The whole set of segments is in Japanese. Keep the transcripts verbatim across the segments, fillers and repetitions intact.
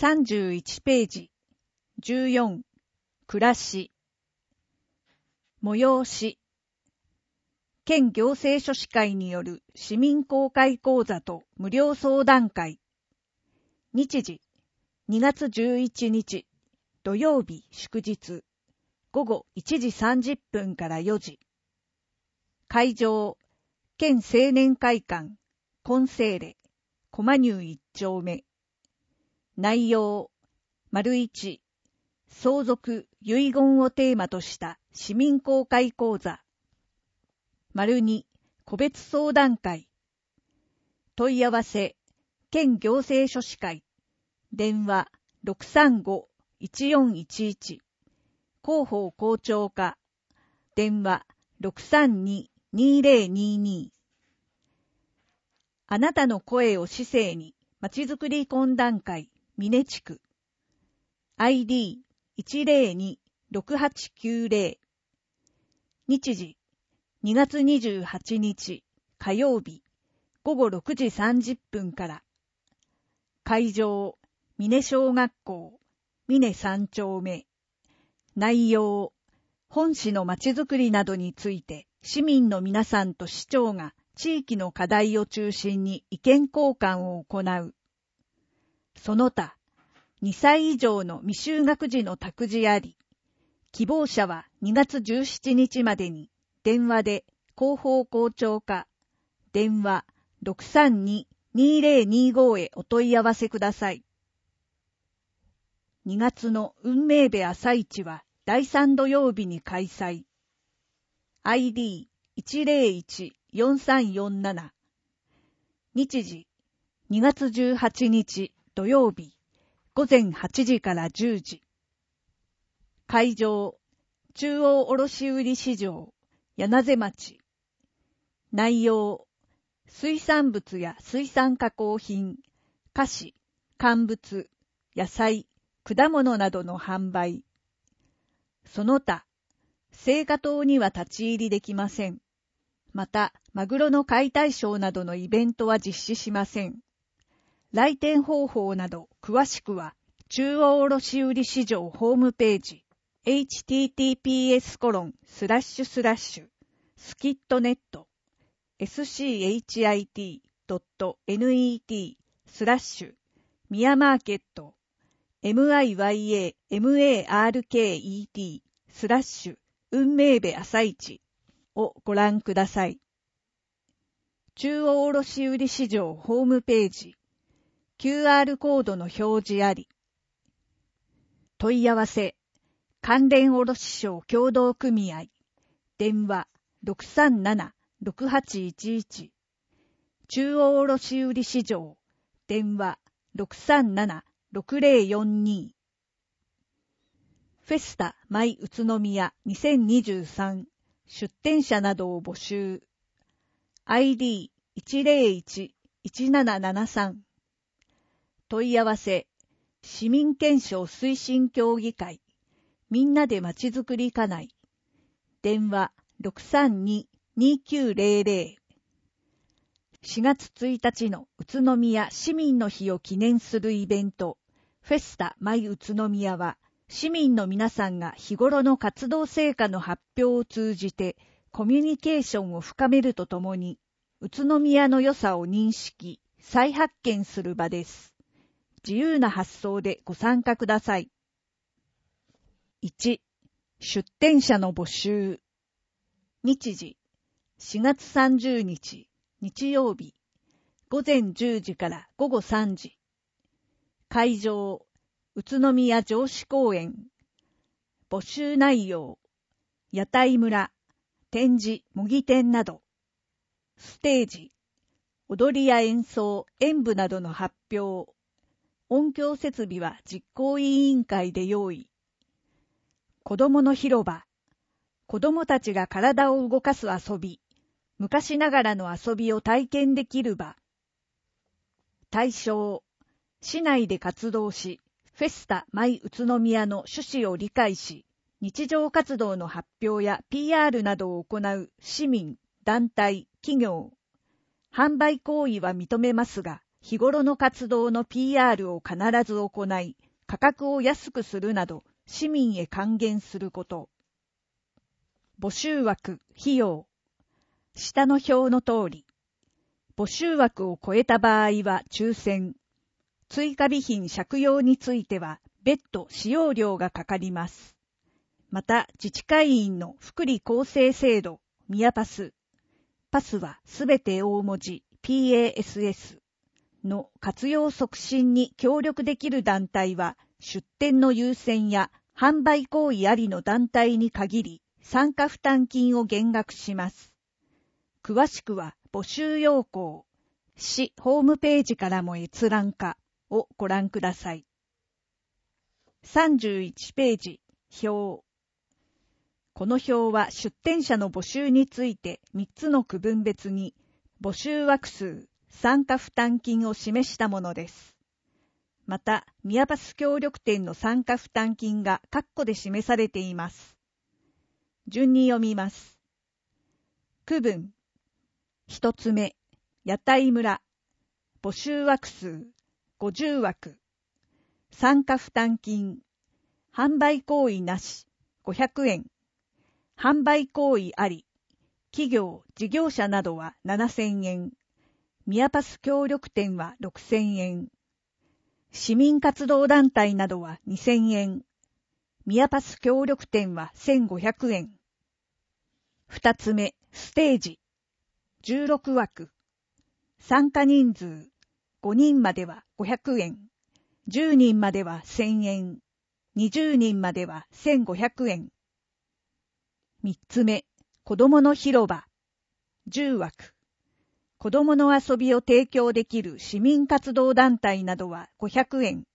さんじゅういちページ。じゅうよん、暮らし。催し。県行政書士会による市民公開講座と無料相談会。日時、にがつじゅういちにち、土曜日祝日、ごごいちじさんじゅっぷんからよじ。会場、県青年会館、金星嶺、駒入一丁目。内容、丸一、相続・遺言をテーマとした市民公開講座。丸二、個別相談会。問い合わせ、県行政書士会。電話 ろくさんごいちよんいちいち。広報校長課。電話 ろくさんににぜろにに。あなたの声を市政にまちづくり懇談会峰地区 アイディーいちぜろにろくはちきゅうぜろ。日時にがつにじゅうはちにち火曜日ごごろくじさんじゅっぷんから。会場峰小学校峰さん丁目。内容、本市のまちづくりなどについて市民の皆さんと市長が地域の課題を中心に意見交換を行う。その他、にさい以上の未就学児の託児あり、希望者はにがつじゅうしちにちまでに電話で広報校長課、電話 ろくさんににぜろにご へお問い合わせください。にがつの運命部朝市はだいさん土曜日に開催。アイディーいちぜろいちよんさんよんなな。日時にがつじゅうはちにち土曜日ごぜんはちじからじゅうじ。会場中央卸売市場柳瀬町。内容水産物や水産加工品、菓子、乾物、野菜、果物などの販売。その他、青果棟には立ち入りできません。また、マグロの解体ショーなどのイベントは実施しません。来店方法など詳しくは、中央卸売市場ホームページ、エイチティーティーピーエスコロンスラッシュスラッシュスキットネット エスシーエイチアイティードットネット スラッシュミヤマーケット ミヤマーケット スラッシュ運命部朝市をご覧ください。中央卸売市場ホームページ キューアール コードの表示あり。問い合わせ関連卸商協同組合電話 ろくさんななろくはちいちいち。中央卸売市場電話 ろくさんななろくぜろよんに。フェスタマイ宇都宮にせんにじゅうさん出展者などを募集。アイディーいちぜろいちいちななななさん。問い合わせ市民憲章推進協議会みんなでまちづくり課内電話 ろくさんににきゅうぜろぜろ。しがつついたちの宇都宮市民の日を記念するイベントフェスタマイ宇都宮は市民の皆さんが日頃の活動成果の発表を通じてコミュニケーションを深めるとともに宇都宮の良さを認識、再発見する場です。自由な発想でご参加ください。いち. 出展者の募集。日時しがつさんじゅうにち日曜日ごぜんじゅうじからごごさんじ。会場宇都宮城址公園。募集内容屋台村、展示、模擬店など。ステージ踊りや演奏、演舞などの発表。音響設備は実行委員会で用意。子どもの広場。子どもたちが体を動かす遊び、昔ながらの遊びを体験できる場。対象、市内で活動し、フェスタマイ宇都宮の趣旨を理解し、日常活動の発表や ピーアール などを行う市民、団体、企業。販売行為は認めますが、 日頃の活動の ピーアール を必ず行い、価格を安くするなど、市民へ還元すること。募集枠、費用。下の表の通り。募集枠を超えた場合は抽選。追加備品借用については別途使用料がかかります。また、自治会員の福利厚生制度、ミヤパス。パスはすべて大文字 ピーエーエスエス の活用促進に協力できる団体は出店の優先や販売行為ありの団体に限り参加負担金を減額します。詳しくは募集要項、市ホームページからも閲覧可をご覧ください。さんじゅういちページ、表。この表は出店者の募集についてみっつの区分別に募集枠数、参加負担金を示したものです。また、ミヤパス協力店の参加負担金が括弧で示されています。順に読みます。区分。一つ目、屋台村。募集枠数、ごじゅう枠。参加負担金。販売行為なし、ごひゃくえん。販売行為あり。企業、事業者などはななせんえん。ミヤパス協力店はろくせんえん。市民活動団体などはにせんえん。ミヤパス協力店はせんごひゃくえん。二つ目、ステージ。じゅうろく枠。参加人数。ごにんまではごひゃくえん。じゅうにんまではせんえん。にじゅうにんまではせんごひゃくえん。三つ目、子供の広場。じゅう枠。子供の遊びを提供できる市民活動団体などはごひゃくえん。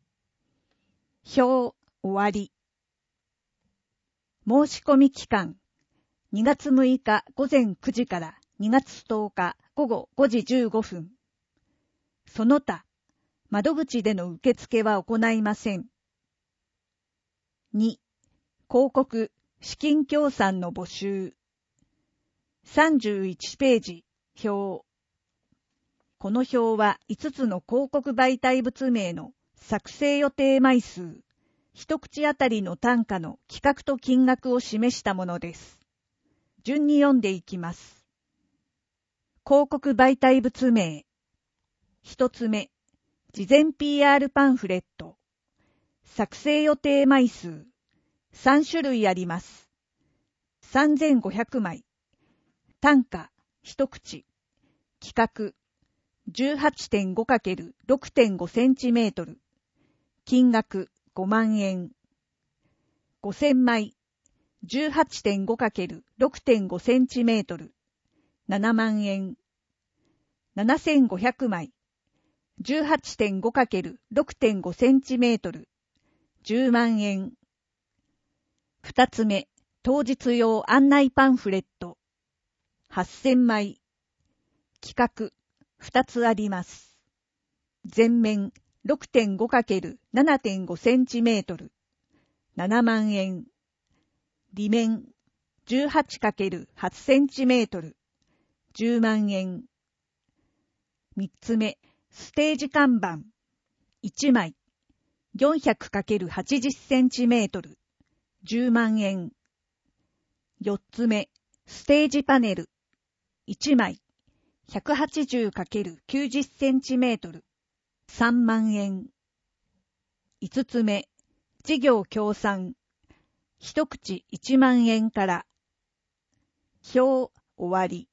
表、終わり。申し込み期間。にがつむいか午前くじからにがつとおか午後ごじじゅうごふん。その他、窓口での受付は行いません。に、広告、資金協賛の募集。さんじゅういちページ、表。この表はいつつの広告媒体物名の作成予定枚数、一口あたりの単価の企画と金額を示したものです。順に読んでいきます。広告媒体物名。一つ目、事前 ピーアール パンフレット。作成予定枚数。さんしゅるいあります。さんぜんごひゃくまい。単価、一口。規格、じゅうはちてんごかけるろくてんごセンチメートル。金額、ごまんえん。ごせんまい。じゅうはちてんごかけるろくてんごセンチメートル。ななまんえん。ななせんごひゃくまい。じゅうはちてんごかけるろくてんごセンチメートル。じゅうまんえん。二つ目、当日用案内パンフレット。はっせんまい。規格、二つあります。前面 ろくてんごかけるななてんごセンチメートル。ななまんえん。裏面 じゅうはちかけるはちセンチメートル。じゅうまんえん。三つ目、ステージ看板。いちまい。よんひゃくかけるはちじゅっセンチメートル。じゅうまんえん。四つ目、ステージパネル。いちまい。ひゃくはちじゅうかけるきゅうじゅっセンチメートル。さんまんえん。五つ目、事業協賛。一口いちまんえんから。表、終わり。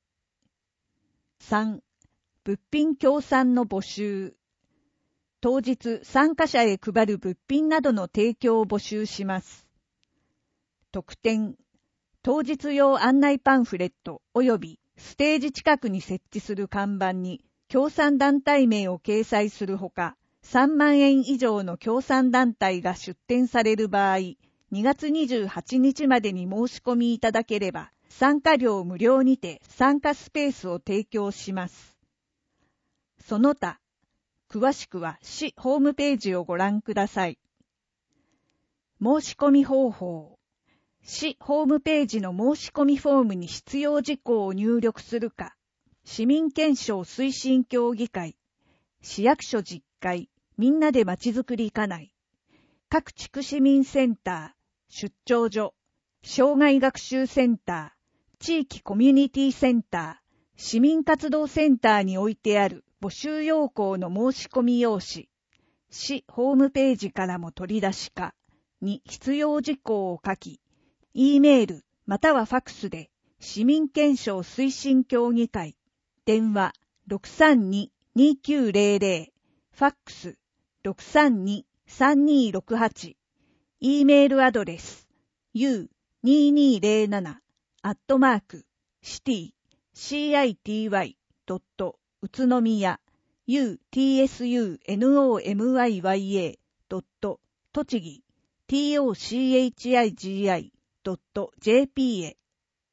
三、物品協賛の募集。当日参加者へ配る物品などの提供を募集します。特典、当日用案内パンフレット及びステージ近くに設置する看板に協賛団体名を掲載するほか、さんまんえん以上の協賛団体が出展される場合、にがつにじゅうはちにちまでに申し込みいただければ、参加料無料にて参加スペースを提供します。その他、詳しくは市ホームページをご覧ください。申し込み方法。市ホームページの申し込みフォームに必要事項を入力するか、市民憲章推進協議会、 市役所実会、みんなでまちづくり課内、各地区市民センター、出張所、障害学習センター、地域コミュニティセンター、市民活動センターに置いてある募集要項の申し込み用紙、市ホームページからも取り出しかに必要事項を書き、E メールまたはファクスで市民憲章推進協議会、電話 ろくさんに にきゅうゼロゼロ、ファックス ろくさんに さんにろくはち、E メールアドレス ユーにーにーゼロなな アットマークシティ シーアイティーワイ ドット宇都宮 ユーティーエスユーエヌオーエムワイワイエー ドット栃木 ティーオーシーエイチアイジーアイ ドットジェーピー へ。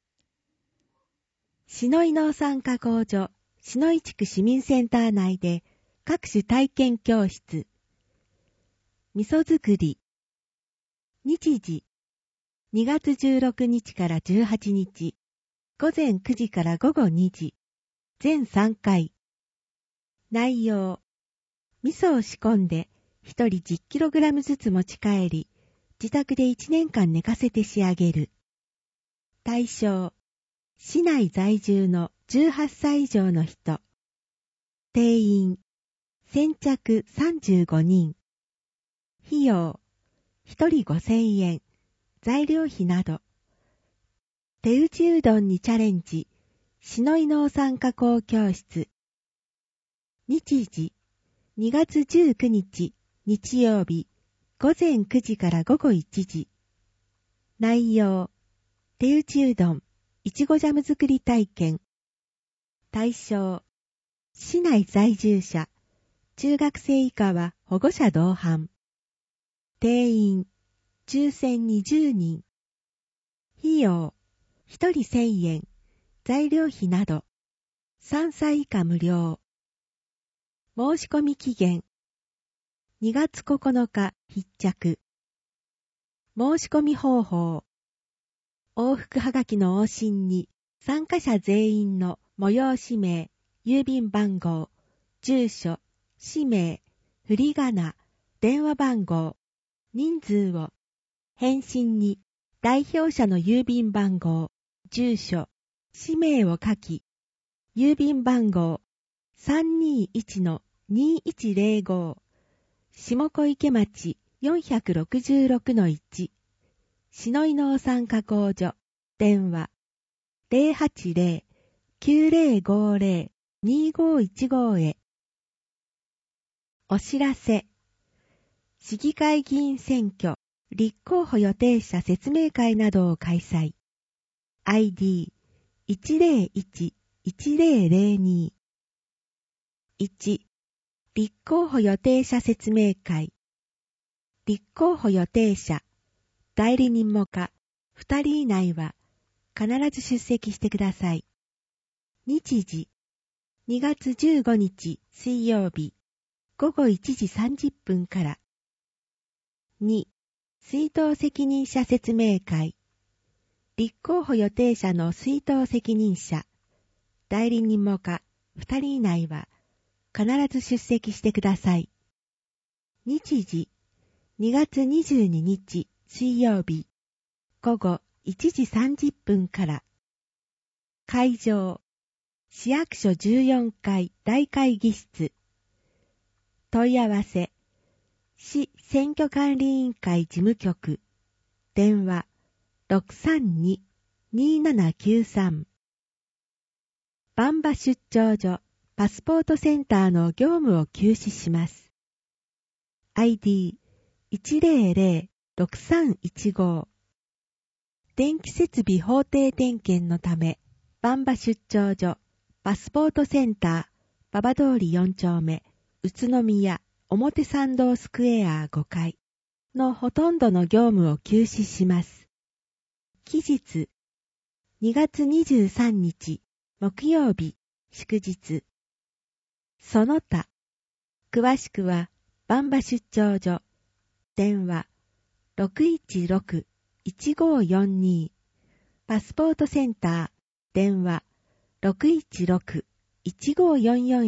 篠井農産加工所篠井地区市民センター内で各種体験教室、味噌作り、日時にがつじゅうろくにちからじゅうはちにち、ごぜんくじからごごにじ、全さんかい。内容、味噌を仕込んでひとり じゅっキログラム ずつ持ち帰り、自宅でいちねんかん寝かせて仕上げる。対象、市内在住のじゅうはっさい以上の人。定員、先着さんじゅうごにん。費用、ひとりごせんえん。材料費など。手打ちうどんにチャレンジ。篠井農産加工教室。日時、にがつじゅうくにち、日曜日、ごぜんくじからごごいちじ。内容、手打ちうどん、いちごジャム作り体験。対象、市内在住者、中学生以下は保護者同伴。定員、抽選にじゅうにん。費用、ひとりせんえん。材料費など。さんさい以下無料。申し込み期限。にがつここのか必着。申し込み方法。往復はがきの往診に参加者全員の催し名、郵便番号、住所、氏名、振り仮名、電話番号、人数を、返信に代表者の郵便番号、住所、氏名を書き、郵便番号 さんにいちのにいちゼロご、下小池町 よんろくろくのいち、篠井農産加工所、電話 ゼロはちゼロ きゅうゼロごゼロ にごいちご へ。お知らせ。市議会議員選挙、立候補予定者説明会などを開催。アイディーいちゼロいち いちゼロゼロに。いち. 立候補予定者説明会。立候補予定者、代理人もかふたり以内は必ず出席してください。日時、にがつじゅうごにち水曜日、ごごいちじさんじゅっぷんから。に. 出納責任者説明会。立候補予定者の出納責任者、代理人もかふたり以内は必ず出席してください。日時、にがつにじゅうににち水曜日、ごごいちじさんじゅっぷんから。会場、市役所じゅうよんかい大会議室。問い合わせ、市選挙管理委員会事務局。電話、ろくさんに にーななきゅうさん。番場出張所パスポートセンターの業務を休止します。アイディーいちゼロゼロ ろくさんいちご。電気設備法定点検のため、番場出張所パスポートセンター馬場通りよん丁目宇都宮表参道スクエアごかいのほとんどの業務を休止します。期日、にがつにじゅうさんにち木曜日祝日。その他、詳しくは番場出張所、電話 ろくいちろく いちごよんに、パスポートセンター、電話 ろくいちろく いちごよんよん へ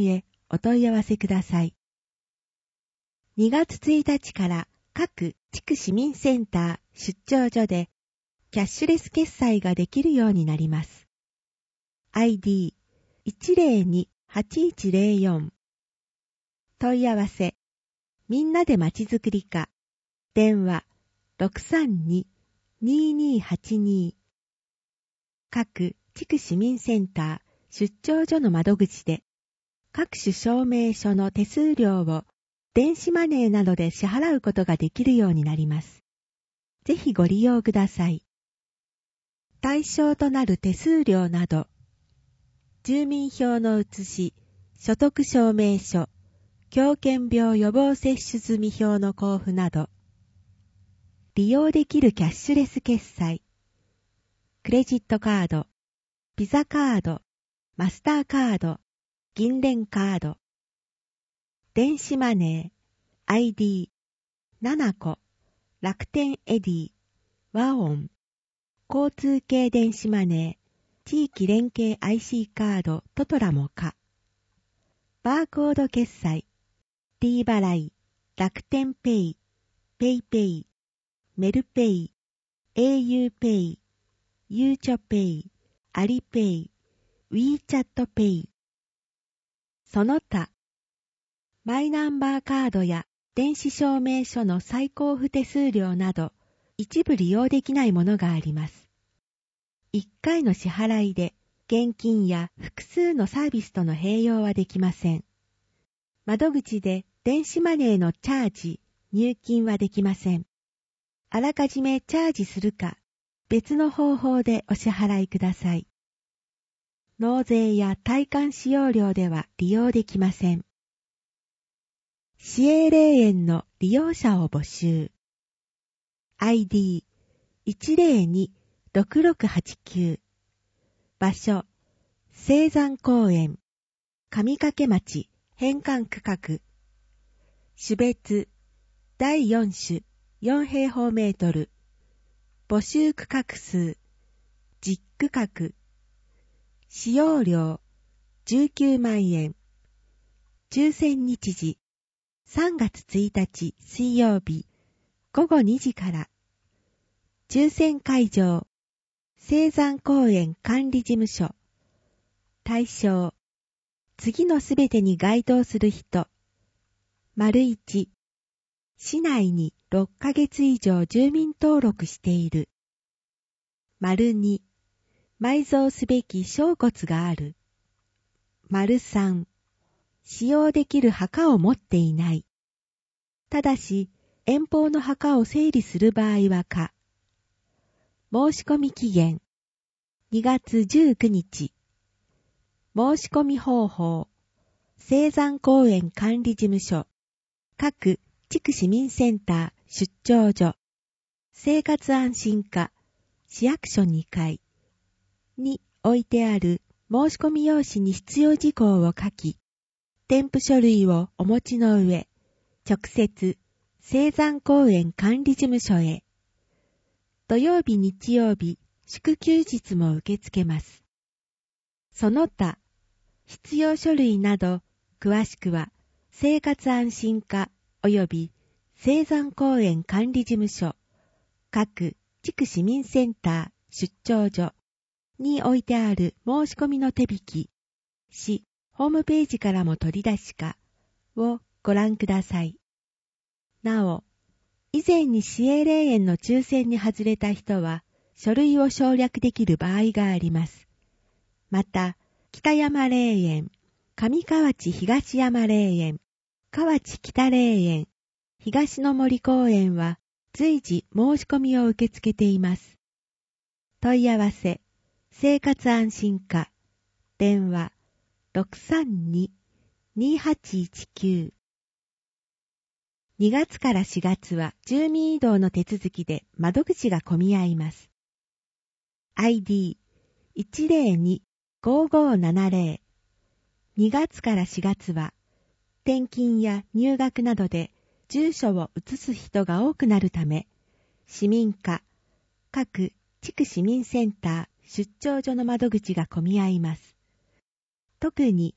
お問い合わせください。にがつついたちから各地区市民センター出張所でキャッシュレス決済ができるようになります。アイディーいちゼロに はちいちゼロよん 問い合わせみんなでまちづくり課電話 ろくさんに にーにーはちに 各地区市民センター出張所の窓口で各種証明書の手数料を電子マネーなどで支払うことができるようになります。ぜひご利用ください。対象となる手数料など、住民票の写し、所得証明書、狂犬病予防接種済み票の交付など、利用できるキャッシュレス決済、クレジットカード、ビザカード、マスターカード、銀聯カード、電子マネー、アイディー、ナナコ、楽天エディ、ワオン、交通系電子マネー、地域連携 アイシー カード、トトラもか、バーコード決済、D 払い、楽天ペイ、ペイペイ、メルペイ、au ペイ、ゆうちょペイ、アリペイ、ウィーチャットペイ、その他、マイナンバーカードや電子証明書の再交付手数料など、一部利用できないものがあります。いっかいの支払いで、現金や複数のサービスとの併用はできません。窓口で電子マネーのチャージ、入金はできません。あらかじめチャージするか、別の方法でお支払いください。納税や退還使用料では利用できません。市営霊園の利用者を募集。アイディーいちゼロに ろくろくはちきゅう 場所、青山公園、上掛町返還区画。種別、だいよん種よん平方メートル。募集区画数、じゅっ区画。使用料、じゅうきゅうまんえん。抽選日時、さんがつついたち水曜日、ごごにじから。抽選会場、青山公園管理事務所。対象、次のすべてに該当する人。丸いち、市内にろっかげつ以上住民登録している。丸に、埋蔵すべき掌骨がある。丸さん、使用できる墓を持っていない。ただし、遠方の墓を整理する場合は可。申し込み期限、にがつじゅうくにち。申し込み方法、青山公園管理事務所、各地区市民センター出張所、生活安心課、市役所にかいに置いてある申し込み用紙に必要事項を書き、添付書類をお持ちの上、直接、青山公園管理事務所へ。土曜日日曜日、祝休日も受け付けます。その他、必要書類など、詳しくは、生活安心課及び青山公園管理事務所、各地区市民センター出張所に置いてある申し込みの手引き、市ホームページからも取り出しかをご覧ください。なお、以前に市営霊園の抽選に外れた人は、書類を省略できる場合があります。また、北山霊園、上河内東山霊園、河内北霊園、東の森公園は随時申し込みを受け付けています。問い合わせ、生活安心課、電話 ろくさんに にはちいちきゅう。にがつからしがつは住民移動の手続きで窓口が混み合います。アイディーいちゼロに ごごななゼロ。にがつからしがつは転勤や入学などで住所を移す人が多くなるため、市民課、各地区市民センター出張所の窓口が混み合います。特に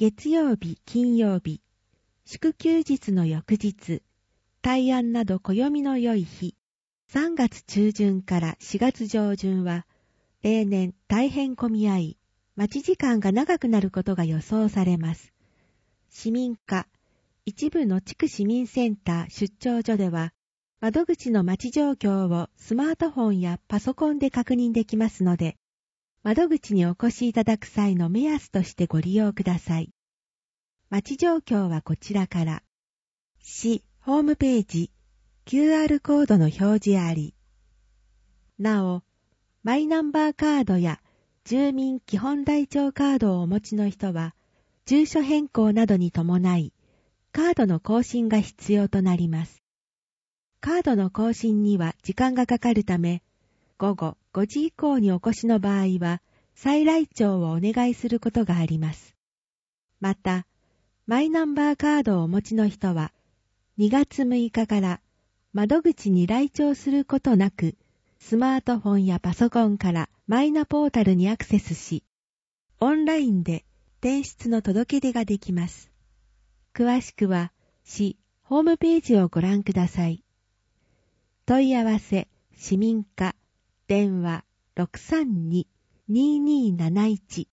月曜日、金曜日、祝休日の翌日、大安など暦の良い日、さんがつ中旬からしがつ上旬は、例年大変混み合い、待ち時間が長くなることが予想されます。市民課、一部の地区市民センター出張所では、窓口の待ち状況をスマートフォンやパソコンで確認できますので、窓口にお越しいただく際の目安としてご利用ください。待ち状況はこちらから。市ホームページ、キューアール コードの表示あり。なお、マイナンバーカードや住民基本台帳カードをお持ちの人は、住所変更などに伴い、カードの更新が必要となります。カードの更新には時間がかかるため、午後ごじ以降にお越しの場合は、再来庁をお願いすることがあります。また、マイナンバーカードをお持ちの人は、にがつむいかから窓口に来庁することなく、スマートフォンやパソコンからマイナポータルにアクセスし、オンラインで転出の届け出ができます。詳しくは、市ホームページをご覧ください。問い合わせ、市民課、電話 ろくさんに にーにーなないち。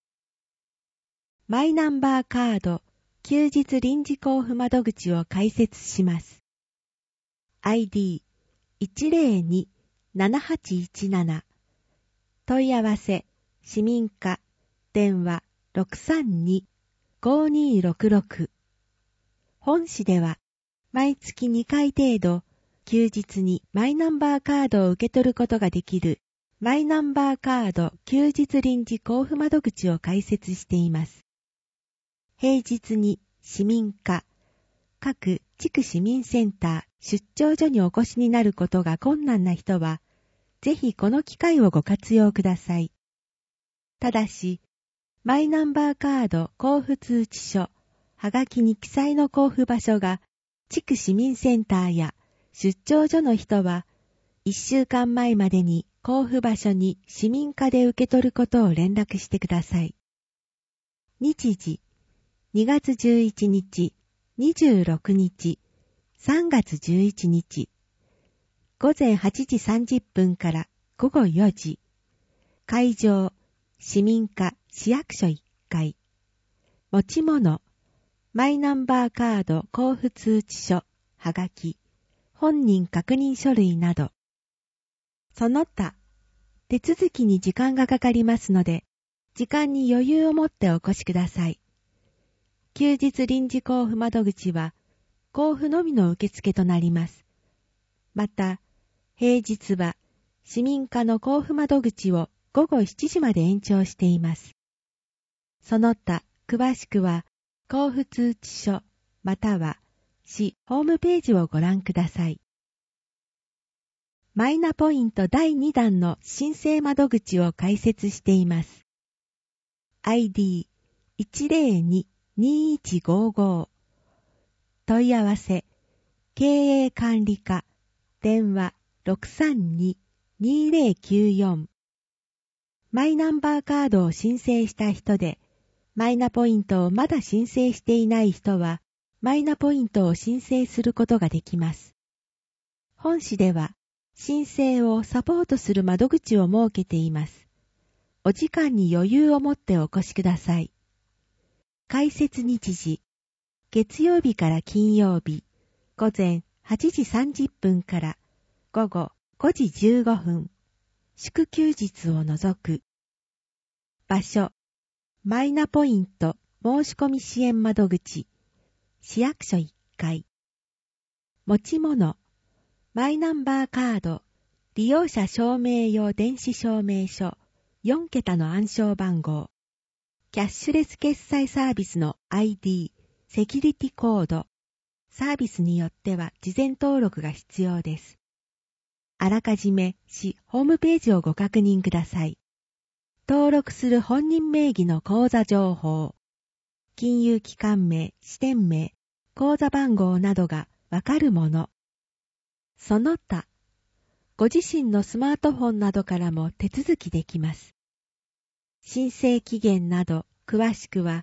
マイナンバーカード、休日臨時交付窓口を開設します。アイディー いちゼロに ななはちいちなな。問い合わせ、市民課、電話 ろくさんに ごーにーろくろく。本市では、毎月にかい程度、休日にマイナンバーカードを受け取ることができるマイナンバーカード休日臨時交付窓口を開設しています。平日に市民課、各地区市民センター出張所にお越しになることが困難な人は、ぜひこの機会をご活用ください。ただし、マイナンバーカード交付通知書、はがきに記載の交付場所が地区市民センターや出張所の人は、いっしゅうかんまえまでに交付場所に市民課で受け取ることを連絡してください。日時、にがつじゅういちにち、にじゅうろくにち、さんがつじゅういちにち、ごぜんはちじさんじゅっぷんからごごよじ、会場、市民課市役所いっかい、持ち物、マイナンバーカード交付通知書、はがき、本人確認書類など。その他、手続きに時間がかかりますので、時間に余裕を持ってお越しください。休日臨時交付窓口は、交付のみの受付となります。また、平日は市民課の交付窓口をごごしちじまで延長しています。その他、詳しくは、交付通知書、または、市ホームページをご覧ください。マイナポイントだいにだんの申請窓口を開設しています。アイディー いちゼロに にーいちごーごー。問い合わせ、経営管理課、電話 ろくさんに にーゼロきゅうよん。マイナンバーカードを申請した人で、マイナポイントをまだ申請していない人は、マイナポイントを申請することができます。本市では、申請をサポートする窓口を設けています。お時間に余裕を持ってお越しください。開設日時、月曜日から金曜日、ごぜんはちじさんじゅっぷんからごごごじじゅうごふん、祝休日を除く。場所、マイナポイント申し込み支援窓口、市役所いっかい。持ち物、マイナンバーカード、利用者証明用電子証明書、よんけたの暗証番号。キャッシュレス決済サービスの アイディー、セキュリティコード。サービスによっては事前登録が必要です。あらかじめ市ホームページをご確認ください。登録する本人名義の口座情報、金融機関名、支店名、口座番号などがわかるもの。その他、ご自身のスマートフォンなどからも手続きできます。申請期限など詳しくは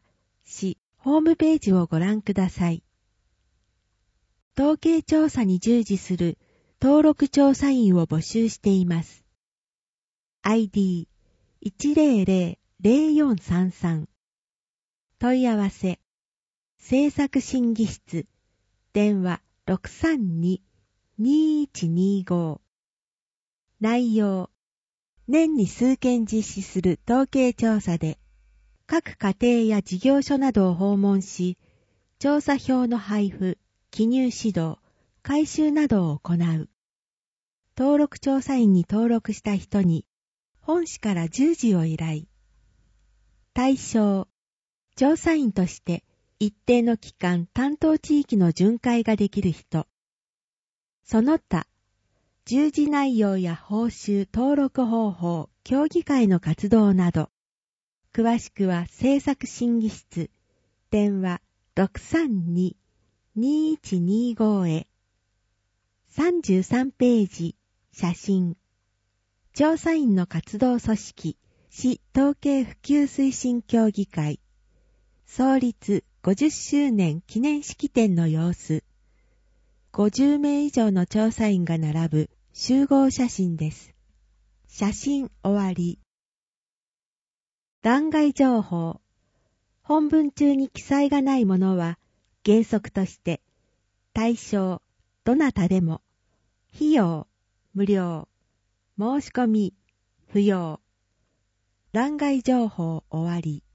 市ホームページをご覧ください。統計調査に従事する登録調査員を募集しています。アイディーいちゼロゼロゼロよんさんさん 問い合わせ政策審議室電話 ろくさんに にいちにご 内容年に数件実施する統計調査で各家庭や事業所などを訪問し調査票の配布、記入指導、回収などを行う。登録調査員に登録した人に本市から従事を依頼。対象、調査員として一定の期間担当地域の巡回ができる人。その他、従事内容や報酬、登録方法、協議会の活動など、詳しくは政策審議室、電話 ろくさんに にいちにご へ。さんじゅうさんページ、写真。調査員の活動組織、市統計普及推進協議会。創立ごじゅっしゅうねん記念式典の様子。ごじゅうめい以上の調査員が並ぶ集合写真です。写真終わり。欄外情報。本文中に記載がないものは原則として対象、どなたでも、費用、無料、申し込み、不要。欄外情報終わり。